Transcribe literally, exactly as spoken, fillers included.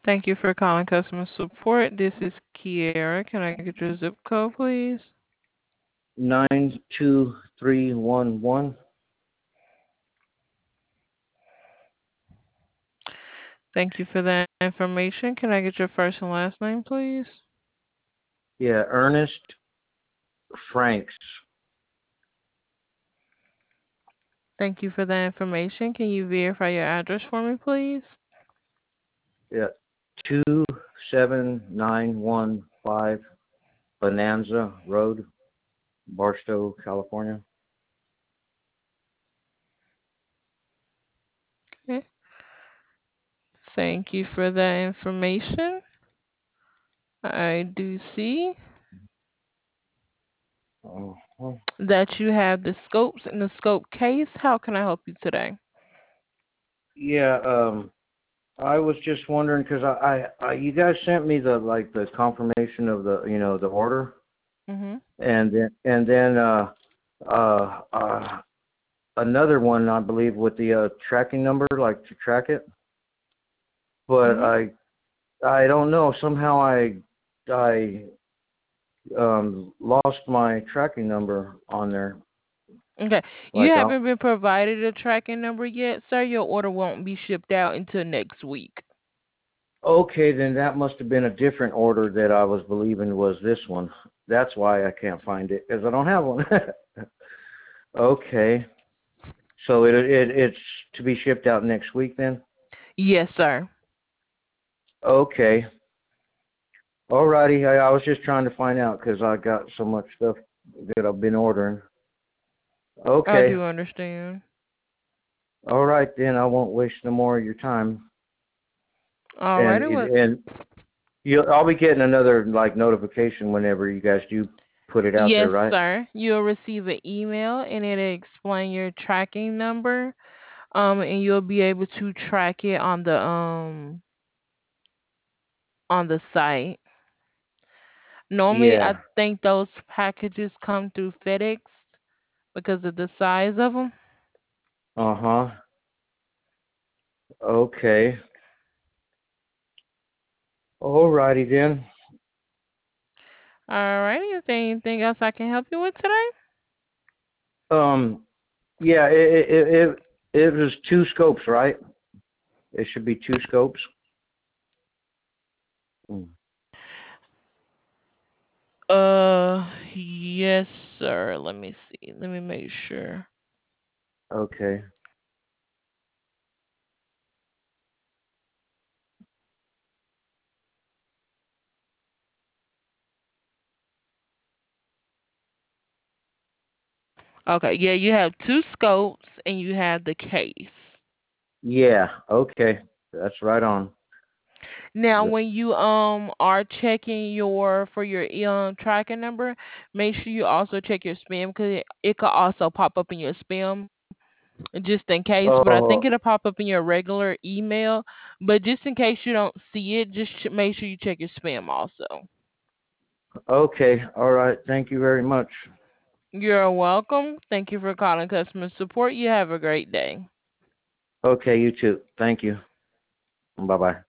Thank you for calling customer support. This is Kiera. Can I get your zip code, please? Nine two three one one. Thank you for that information. Can I get your first and last name, please? Yeah, Ernest Franks. Thank you for that information. Can you verify your address for me, please? Yeah, two seven nine one five Bonanza Road, Barstow, California. Okay. Thank you for that information. I do see Uh-huh. that you have the scopes in the scope case. How can I help you today? Yeah, um, I was just wondering because I, I, I, you guys sent me the like the confirmation of the you know the order, Mhm. and then and then uh, uh, uh, another one I believe with the uh, tracking number like to track it, but Mhm. I I don't know somehow I I um lost my tracking number on there Okay. You like uh, haven't been provided a tracking number yet, sir. Your order won't be shipped out until next week. okay, then that must have been a different order that I was believing was this one. That's why I can't find it because I don't have one. Okay, so it, it it's to be shipped out next week then. Yes, sir. Okay, alrighty. I, I was just trying to find out because I got so much stuff that I've been ordering. I Okay, do understand. all right then. I won't waste no more of your time. All And right, it was. and you, I'll be getting another like notification whenever you guys do put it out there, Yes, right? sir. You'll receive an email and it'll explain your tracking number. Um, and you'll be able to track it on the um on the site. Normally, I Yeah. think those packages come through FedEx because of the size of them. Uh huh. Okay. Alrighty then. All right. Is there anything else I can help you with today? Um. Yeah. It it it, it was two scopes, right? It should be two scopes. Mm. Uh, yes, sir. Let me see. Let me make sure. Okay. Okay, yeah, you have two scopes and you have the case. Yeah. Okay. That's right on. Now, The, when you um are checking your for your um tracking number, make sure you also check your spam because it, it could also pop up in your spam just in case. But I think oh. it'll pop up in your regular email. But just in case you don't see it, just ch- make sure you check your spam also. Okay. All right. Thank you very much. You're welcome. Thank you for calling customer support. You have a great day. Okay. You too. Thank you. Bye bye.